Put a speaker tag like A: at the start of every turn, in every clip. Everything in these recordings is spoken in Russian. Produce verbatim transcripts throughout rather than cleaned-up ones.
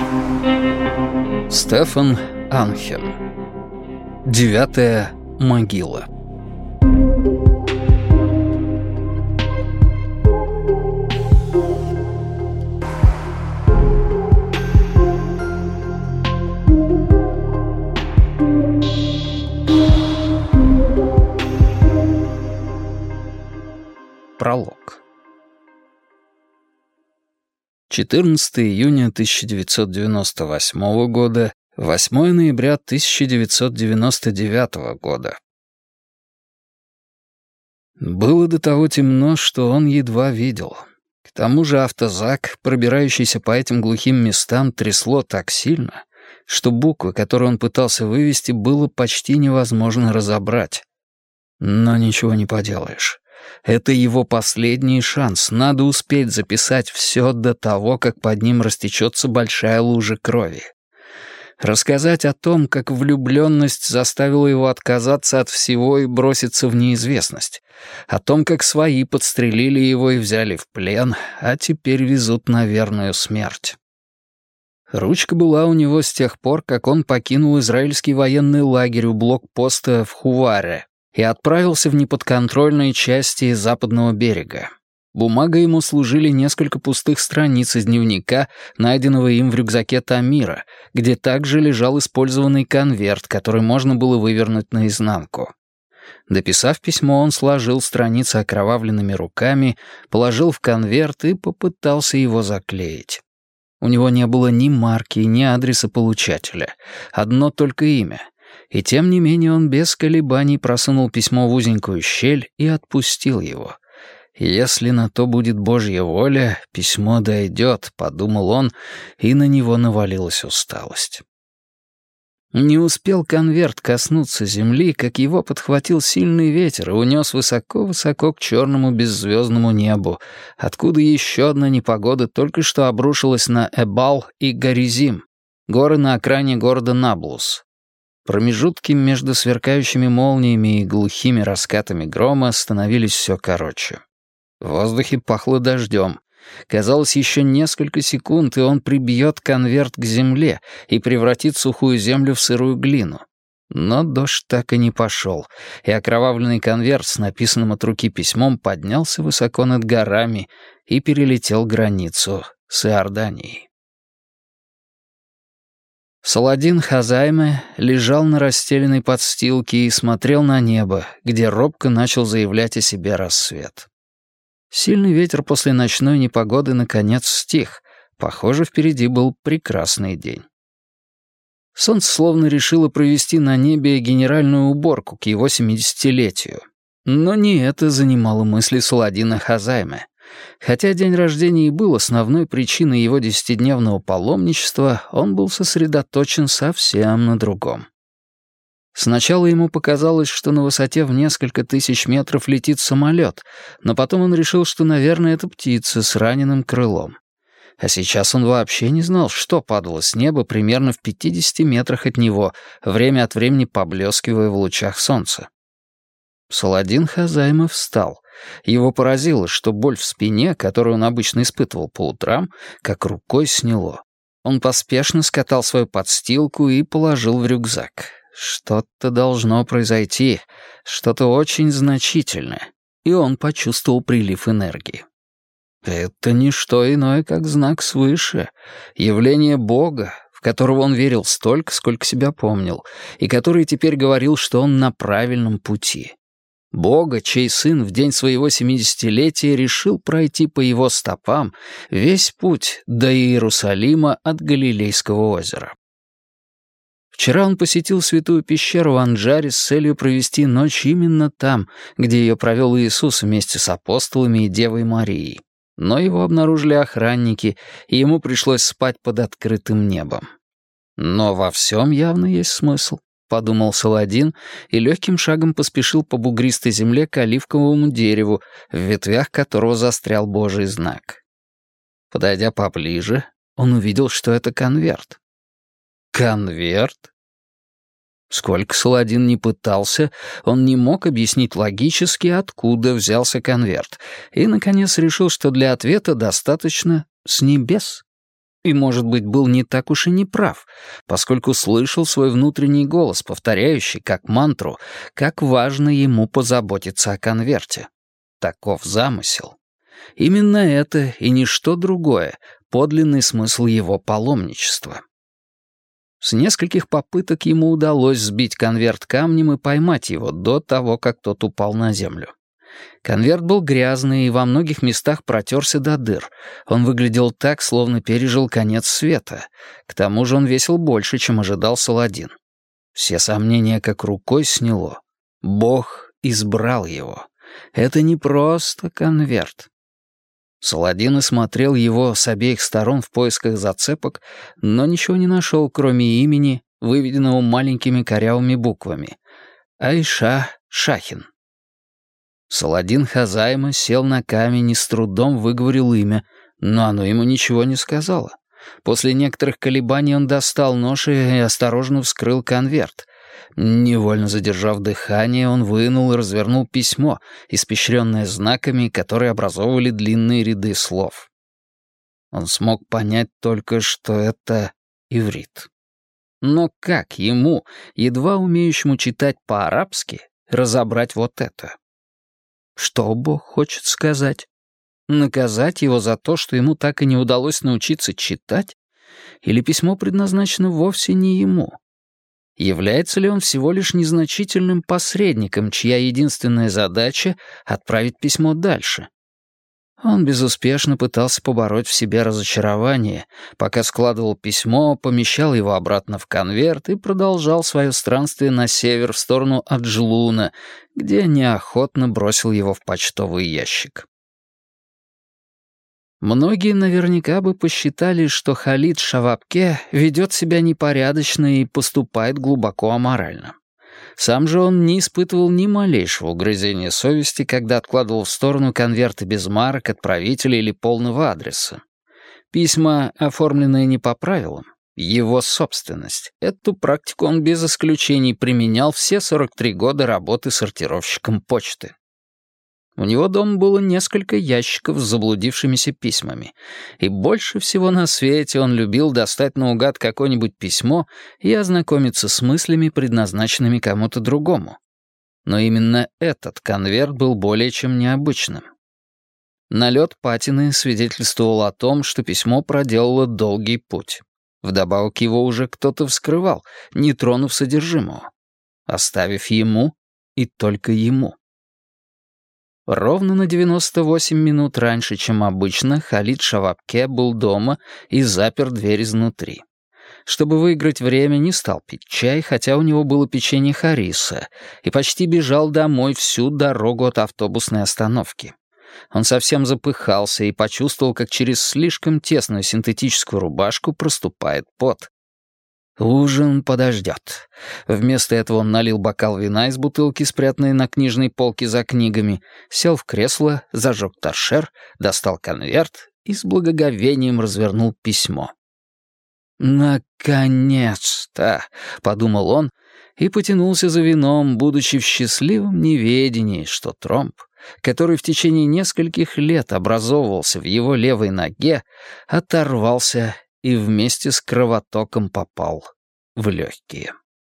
A: Стефан Анхен. Девятая могила. Пролог. четырнадцатого июня тысяча девятьсот девяносто восьмого года, восьмого ноября тысяча девятьсот девяносто девятого года. Было до того темно, что он едва видел. К тому же автозак, пробирающийся по этим глухим местам, трясло так сильно, что буквы, которые он пытался вывести, было почти невозможно разобрать. Но ничего не поделаешь. Это его последний шанс, надо успеть записать все до того, как под ним растечется большая лужа крови. Рассказать о том, как влюбленность заставила его отказаться от всего и броситься в неизвестность. О том, как свои подстрелили его и взяли в плен, а теперь везут на верную смерть. Ручка была у него с тех пор, как он покинул израильский военный лагерь у блокпоста в Хуваре и отправился в неподконтрольные части западного берега. Бумагой ему служили несколько пустых страниц из дневника, найденного им в рюкзаке Тамира, где также лежал использованный конверт, который можно было вывернуть наизнанку. Дописав письмо, он сложил страницы окровавленными руками, положил в конверт и попытался его заклеить. У него не было ни марки, ни адреса получателя. Одно только имя. И тем не менее он без колебаний просунул письмо в узенькую щель и отпустил его. «Если на то будет Божья воля, письмо дойдет», — подумал он, и на него навалилась усталость. Не успел конверт коснуться земли, как его подхватил сильный ветер и унес высоко-высоко к черному беззвездному небу, откуда еще одна непогода только что обрушилась на Эбал и Гаризим, горы на окраине города Наблус. Промежутки между сверкающими молниями и глухими раскатами грома становились все короче. В воздухе пахло дождем. Казалось, еще несколько секунд, и он прибьет конверт к земле и превратит сухую землю в сырую глину. Но дождь так и не пошел, и окровавленный конверт с написанным от руки письмом поднялся высоко над горами и перелетел границу с Иорданией. Саладин Хазайме лежал на расстеленной подстилке и смотрел на небо, где робко начал заявлять о себе рассвет. Сильный ветер после ночной непогоды наконец стих. Похоже, впереди был прекрасный день. Солнце словно решило провести на небе генеральную уборку к его семидесятилетию. Но не это занимало мысли Саладина Хазайме. Хотя день рождения и был основной причиной его десятидневного паломничества, он был сосредоточен совсем на другом. Сначала ему показалось, что на высоте в несколько тысяч метров летит самолет, но потом он решил, что, наверное, это птица с раненым крылом. А сейчас он вообще не знал, что падало с неба примерно в пятидесяти метрах от него, время от времени поблескивая в лучах солнца. Саладин Хазайме встал. Его поразило, что боль в спине, которую он обычно испытывал по утрам, как рукой сняло. Он поспешно скатал свою подстилку и положил в рюкзак. Что-то должно произойти, что-то очень значительное, и он почувствовал прилив энергии. Это не что иное, как знак свыше, явление Бога, в которого он верил столько, сколько себя помнил, и который теперь говорил, что он на правильном пути. Бога, чей сын в день своего семидесятилетия решил пройти по его стопам весь путь до Иерусалима от Галилейского озера. Вчера он посетил святую пещеру в Анджаре с целью провести ночь именно там, где ее провел Иисус вместе с апостолами и Девой Марией. Но его обнаружили охранники, и ему пришлось спать под открытым небом. Но во всем явно есть смысл. — подумал Саладин и легким шагом поспешил по бугристой земле к оливковому дереву, в ветвях которого застрял Божий знак. Подойдя поближе, он увидел, что это конверт. Конверт? Сколько Саладин не пытался, он не мог объяснить логически, откуда взялся конверт, и, наконец, решил, что для ответа достаточно «с небес». И, может быть, был не так уж и не прав, поскольку слышал свой внутренний голос, повторяющий, как мантру, как важно ему позаботиться о конверте. Таков замысел. Именно это и ничто другое — подлинный смысл его паломничества. С нескольких попыток ему удалось сбить конверт камнем и поймать его до того, как тот упал на землю. Конверт был грязный и во многих местах протерся до дыр. Он выглядел так, словно пережил конец света. К тому же он весил больше, чем ожидал Саладин. Все сомнения как рукой сняло. Бог избрал его. Это не просто конверт. Саладин осмотрел его с обеих сторон в поисках зацепок, но ничего не нашел, кроме имени, выведенного маленькими корявыми буквами. Айша Шахин. Саладин Хазайма сел на камень и с трудом выговорил имя, но оно ему ничего не сказало. После некоторых колебаний он достал нож и осторожно вскрыл конверт. Невольно задержав дыхание, он вынул и развернул письмо, испещренное знаками, которые образовывали длинные ряды слов. Он смог понять только, что это иврит. Но как ему, едва умеющему читать по-арабски, разобрать вот это? Что Бог хочет сказать? Наказать его за то, что ему так и не удалось научиться читать? Или письмо предназначено вовсе не ему? Является ли он всего лишь незначительным посредником, чья единственная задача — отправить письмо дальше? Он безуспешно пытался побороть в себе разочарование, пока складывал письмо, помещал его обратно в конверт и продолжал свое странствие на север в сторону Аджлуна, где неохотно бросил его в почтовый ящик. Многие наверняка бы посчитали, что Халид Шавабке ведет себя непорядочно и поступает глубоко аморально. Сам же он не испытывал ни малейшего угрызения совести, когда откладывал в сторону конверты без марок, отправителя или полного адреса. Письма, оформленные не по правилам, его собственность. Эту практику он без исключений применял все сорок три года работы сортировщиком почты. У него дома было несколько ящиков с заблудившимися письмами, и больше всего на свете он любил достать наугад какое-нибудь письмо и ознакомиться с мыслями, предназначенными кому-то другому. Но именно этот конверт был более чем необычным. Налет патины свидетельствовал о том, что письмо проделало долгий путь. Вдобавок его уже кто-то вскрывал, не тронув содержимого, оставив ему и только ему. Ровно на девяносто восемь минут раньше, чем обычно, Халид Шавабке был дома и запер дверь изнутри. Чтобы выиграть время, не стал пить чай, хотя у него было печенье Хариса, и почти бежал домой всю дорогу от автобусной остановки. Он совсем запыхался и почувствовал, как через слишком тесную синтетическую рубашку проступает пот. Ужин подождет. Вместо этого он налил бокал вина из бутылки, спрятанной на книжной полке за книгами, сел в кресло, зажег торшер, достал конверт и с благоговением развернул письмо. «Наконец-то!» — подумал он и потянулся за вином, будучи в счастливом неведении, что тромб, который в течение нескольких лет образовывался в его левой ноге, оторвался и вместе с кровотоком попал в легкие.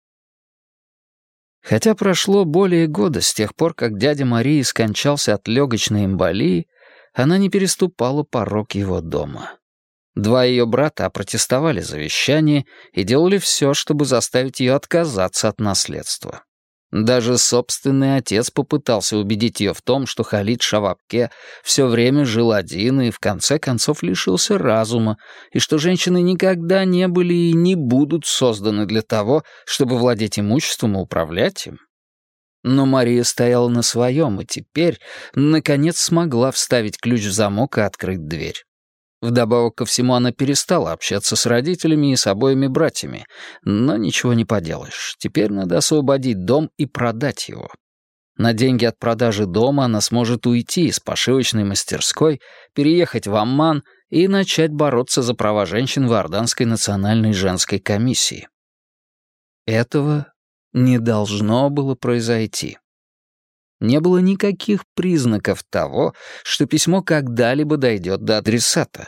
A: Хотя прошло более года с тех пор, как дядя Марии скончался от легочной эмболии, она не переступала порог его дома. Два ее брата опротестовали завещание и делали все, чтобы заставить ее отказаться от наследства. Даже собственный отец попытался убедить ее в том, что Халид Шавабке все время жил один и в конце концов лишился разума, и что женщины никогда не были и не будут созданы для того, чтобы владеть имуществом и управлять им. Но Мария стояла на своем и теперь, наконец, смогла вставить ключ в замок и открыть дверь. Вдобавок ко всему она перестала общаться с родителями и с обоими братьями, но ничего не поделаешь. Теперь надо освободить дом и продать его. На деньги от продажи дома она сможет уйти из пошивочной мастерской, переехать в Амман и начать бороться за права женщин в Иорданской национальной женской комиссии. Этого не должно было произойти. Не было никаких признаков того, что письмо когда-либо дойдет до адресата.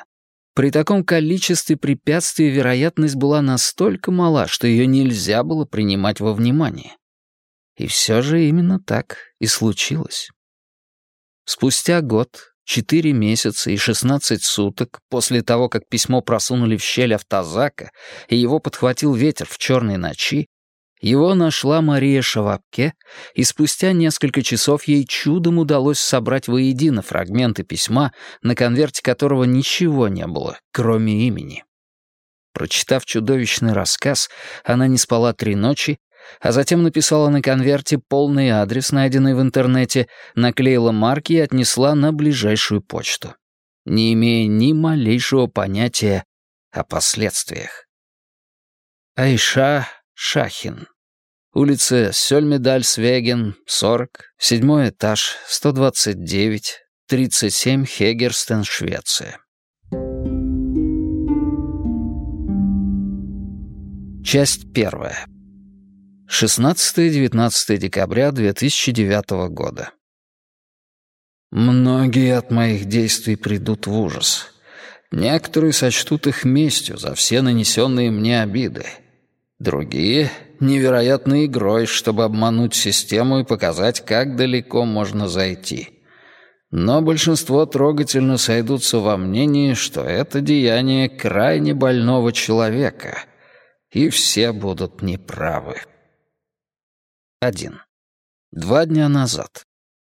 A: При таком количестве препятствий вероятность была настолько мала, что ее нельзя было принимать во внимание. И все же именно так и случилось. Спустя год, четыре месяца и шестнадцать суток после того, как письмо просунули в щель автозака и его подхватил ветер в черной ночи, его нашла Мария Шавапке, и спустя несколько часов ей чудом удалось собрать воедино фрагменты письма, на конверте которого ничего не было, кроме имени. Прочитав чудовищный рассказ, она не спала три ночи, а затем написала на конверте полный адрес, найденный в интернете, наклеила марки и отнесла на ближайшую почту, не имея ни малейшего понятия о последствиях. Айша Шахин. Улица Сёльмедальсвеген, сорок, седьмой этаж, сто двадцать девять, тридцать семь, Хегерстен, Швеция. Часть первая. шестнадцатое-девятнадцатое декабря две тысячи девятого года. Многие от моих действий придут в ужас. Некоторые сочтут их местью за все нанесенные мне обиды. Другие — невероятной игрой, чтобы обмануть систему и показать, как далеко можно зайти. Но большинство трогательно сойдутся во мнении, что это деяние крайне больного человека, и все будут неправы. Один. Два дня назад.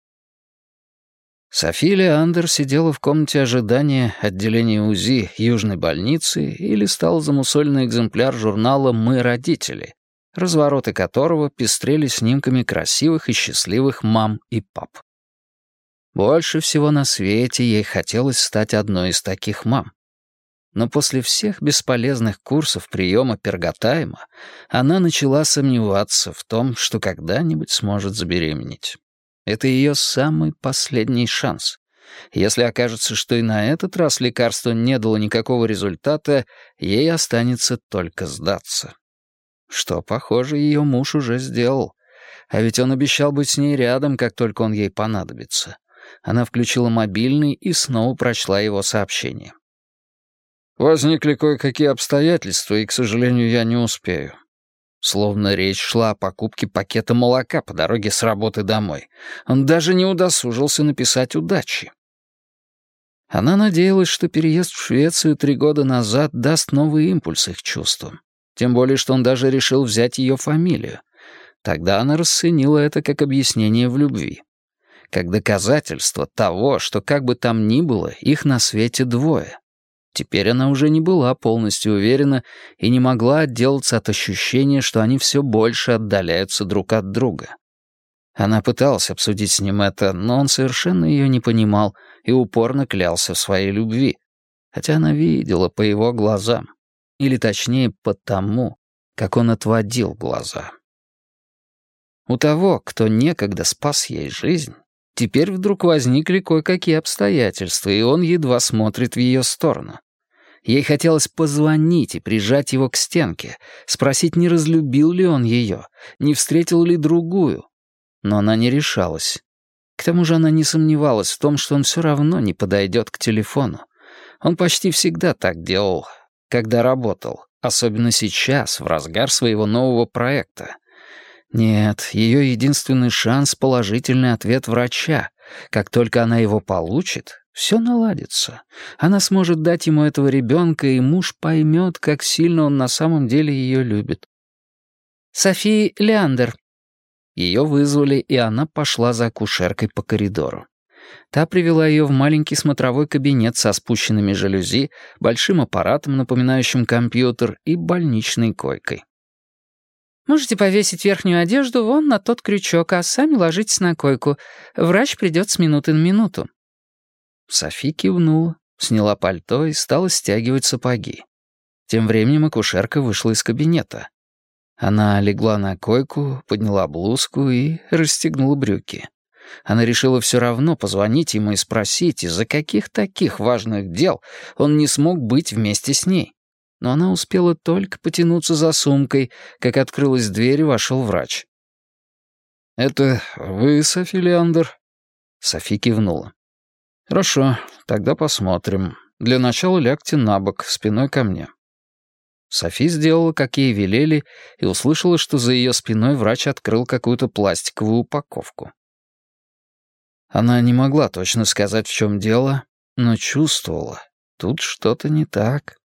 A: Софи Леандер сидела в комнате ожидания отделения УЗИ Южной больницы и листала замусоленный экземпляр журнала «Мы родители», развороты которого пестрели снимками красивых и счастливых мам и пап. Больше всего на свете ей хотелось стать одной из таких мам. Но после всех бесполезных курсов приема перготайма она начала сомневаться в том, что когда-нибудь сможет забеременеть. Это ее самый последний шанс. Если окажется, что и на этот раз лекарство не дало никакого результата, ей останется только сдаться. Что, похоже, ее муж уже сделал. А ведь он обещал быть с ней рядом, как только он ей понадобится. Она включила мобильный и снова прочла его сообщение. «Возникли кое-какие обстоятельства, и, к сожалению, я не успею». Словно речь шла о покупке пакета молока по дороге с работы домой. Он даже не удосужился написать удачи. Она надеялась, что переезд в Швецию три года назад даст новый импульс их чувствам. Тем более, что он даже решил взять ее фамилию. Тогда она расценила это как объяснение в любви. Как доказательство того, что как бы там ни было, их на свете двое. Теперь она уже не была полностью уверена и не могла отделаться от ощущения, что они все больше отдаляются друг от друга. Она пыталась обсудить с ним это, но он совершенно ее не понимал и упорно клялся в своей любви, хотя она видела по его глазам, или точнее по тому, как он отводил глаза. У того, кто некогда спас ей жизнь, теперь вдруг возникли кое-какие обстоятельства, и он едва смотрит в ее сторону. Ей хотелось позвонить и прижать его к стенке, спросить, не разлюбил ли он ее, не встретил ли другую. Но она не решалась. К тому же она не сомневалась в том, что он все равно не подойдет к телефону. Он почти всегда так делал, когда работал, особенно сейчас, в разгар своего нового проекта. Нет, ее единственный шанс — положительный ответ врача. Как только она его получит, все наладится. Она сможет дать ему этого ребенка, и муж поймет, как сильно он на самом деле ее любит. «Софи Леандер». Ее вызвали, и она пошла за акушеркой по коридору. Та привела ее в маленький смотровой кабинет со спущенными жалюзи, большим аппаратом, напоминающим компьютер, и больничной койкой. «Можете повесить верхнюю одежду вон на тот крючок, а сами ложитесь на койку. Врач придет с минуты на минуту». Софи кивнула, сняла пальто и стала стягивать сапоги. Тем временем акушерка вышла из кабинета. Она легла на койку, подняла блузку и расстегнула брюки. Она решила все равно позвонить ему и спросить, из-за каких таких важных дел он не смог быть вместе с ней. Но она успела только потянуться за сумкой, как открылась дверь и вошел врач. «Это вы, Софи Леандер?» Софи кивнула. «Хорошо, тогда посмотрим. Для начала лягте на бок, спиной ко мне». Софи сделала, как ей велели, и услышала, что за ее спиной врач открыл какую-то пластиковую упаковку. Она не могла точно сказать, в чем дело, но чувствовала, тут что-то не так.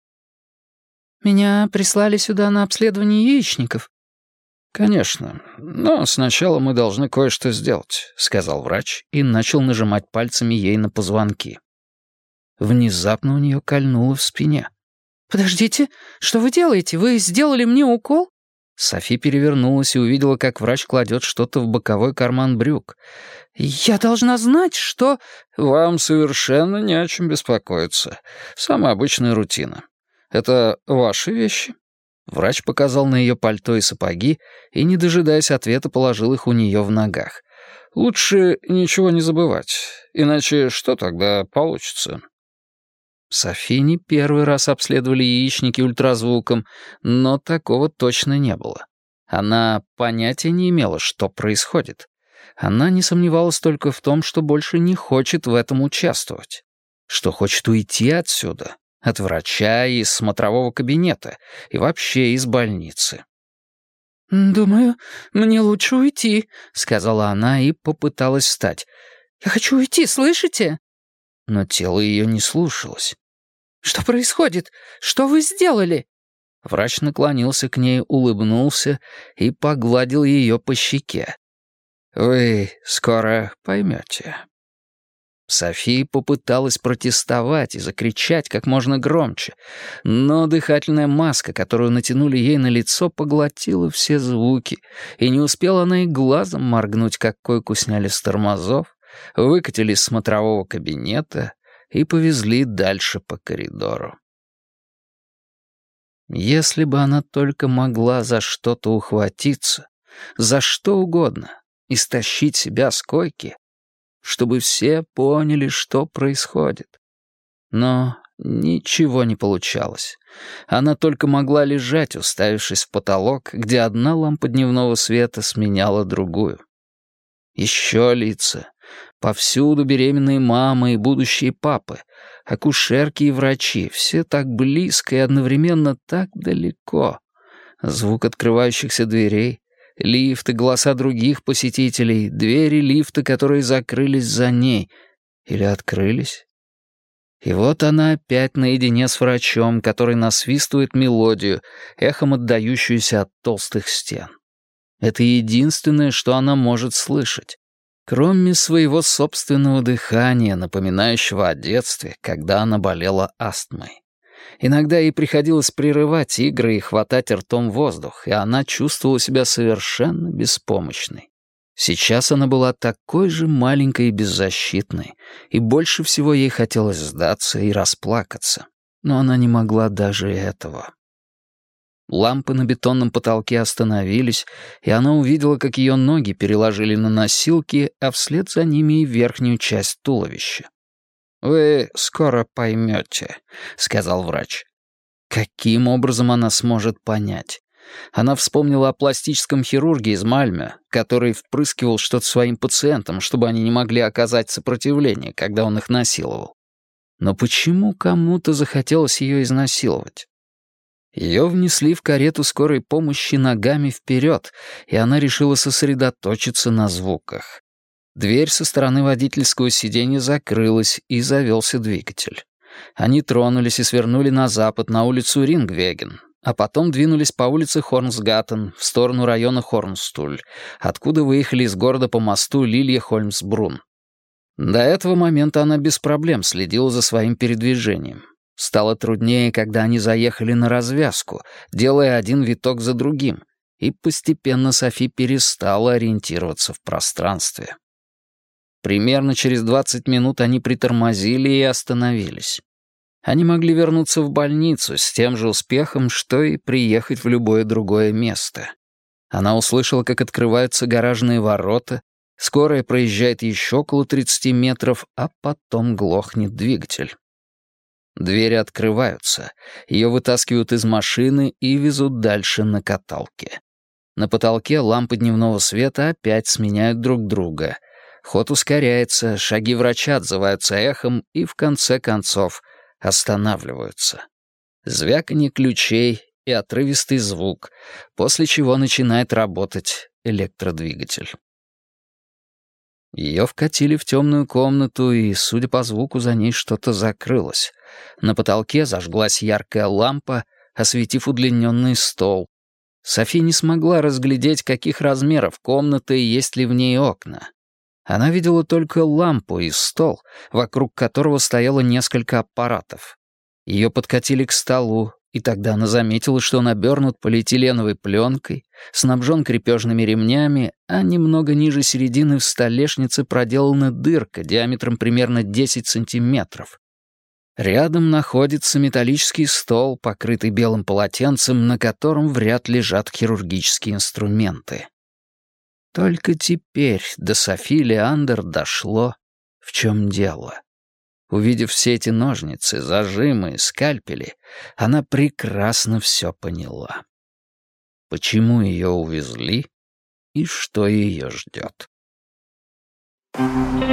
B: «Меня прислали сюда на обследование яичников».
A: «Конечно, но сначала мы должны кое-что сделать», — сказал врач и начал нажимать пальцами ей на позвонки. Внезапно у нее кольнуло в спине.
B: «Подождите, что вы делаете? Вы сделали мне укол?»
A: Софи перевернулась и увидела, как врач кладет что-то в боковой карман брюк.
B: «Я должна знать, что...»
A: «Вам совершенно не о чем беспокоиться. Самая обычная рутина. Это ваши вещи?» Врач показал на ее пальто и сапоги и, не дожидаясь ответа, положил их у нее в ногах. «Лучше ничего не забывать, иначе что тогда получится?» Софи не первый раз обследовали яичники ультразвуком, но такого точно не было. Она понятия не имела, что происходит. Она не сомневалась только в том, что больше не хочет в этом участвовать, что хочет уйти отсюда, от врача и из смотрового кабинета, и вообще из больницы.
B: «Думаю, мне лучше уйти», — сказала она и попыталась встать. «Я хочу уйти, слышите?»
A: Но тело ее не слушалось.
B: «Что происходит? Что вы сделали?»
A: Врач наклонился к ней, улыбнулся и погладил ее по щеке. «Вы скоро поймете». София попыталась протестовать и закричать как можно громче, но дыхательная маска, которую натянули ей на лицо, поглотила все звуки, и не успела она и глазом моргнуть, как койку сняли с тормозов, выкатили из смотрового кабинета и повезли дальше по коридору. Если бы она только могла за что-то ухватиться, за что угодно, и стащить себя с койки, чтобы все поняли, что происходит. Но ничего не получалось. Она только могла лежать, уставившись в потолок, где одна лампа дневного света сменяла другую. Еще лица. Повсюду беременные мамы и будущие папы, акушерки и врачи, все так близко и одновременно так далеко. Звук открывающихся дверей, лифты, голоса других посетителей, двери лифта, которые закрылись за ней или открылись. И вот она опять наедине с врачом, который насвистывает мелодию, эхом отдающуюся от толстых стен. Это единственное, что она может слышать, кроме своего собственного дыхания, напоминающего о детстве, когда она болела астмой. Иногда ей приходилось прерывать игры и хватать ртом воздух, и она чувствовала себя совершенно беспомощной. Сейчас она была такой же маленькой и беззащитной, и больше всего ей хотелось сдаться и расплакаться. Но она не могла даже этого. Лампы на бетонном потолке остановились, и она увидела, как ее ноги переложили на носилки, а вслед за ними и верхнюю часть туловища. «Вы скоро поймете», — сказал врач. Каким образом она сможет понять? Она вспомнила о пластическом хирурге из Мальме, который впрыскивал что-то своим пациентам, чтобы они не могли оказать сопротивление, когда он их насиловал. Но почему кому-то захотелось ее изнасиловать? Ее внесли в карету скорой помощи ногами вперед, и она решила сосредоточиться на звуках. Дверь со стороны водительского сиденья закрылась, и завелся двигатель. Они тронулись и свернули на запад, на улицу Рингвеген, а потом двинулись по улице Хорнсгаттен в сторону района Хорнстуль, откуда выехали из города по мосту Лилье-Хольмсбрун. До этого момента она без проблем следила за своим передвижением. Стало труднее, когда они заехали на развязку, делая один виток за другим, и постепенно Софи перестала ориентироваться в пространстве. Примерно через двадцать минут они притормозили и остановились. Они могли вернуться в больницу с тем же успехом, что и приехать в любое другое место. Она услышала, как открываются гаражные ворота, скорая проезжает еще около тридцати метров, а потом глохнет двигатель. Двери открываются, ее вытаскивают из машины и везут дальше на каталке. На потолке лампы дневного света опять сменяют друг друга. Ход ускоряется, шаги врача отзываются эхом, и в конце концов останавливаются. Звяканье ключей и отрывистый звук, после чего начинает работать электродвигатель. Ее вкатили в темную комнату, и, судя по звуку, за ней что-то закрылось. На потолке зажглась яркая лампа, осветив удлиненный стол. Софи не смогла разглядеть, каких размеров комната и есть ли в ней окна. Она видела только лампу и стол, вокруг которого стояло несколько аппаратов. Ее подкатили к столу, и тогда она заметила, что он обернут полиэтиленовой пленкой, снабжен крепежными ремнями, а немного ниже середины в столешнице проделана дырка диаметром примерно десять сантиметров. Рядом находится металлический стол, покрытый белым полотенцем, на котором в ряд лежат хирургические инструменты. Только теперь до Софи Леандер дошло, в чем дело. Увидев все эти ножницы, зажимы, скальпели, она прекрасно все поняла. Почему ее увезли и что ее ждет. Thank you.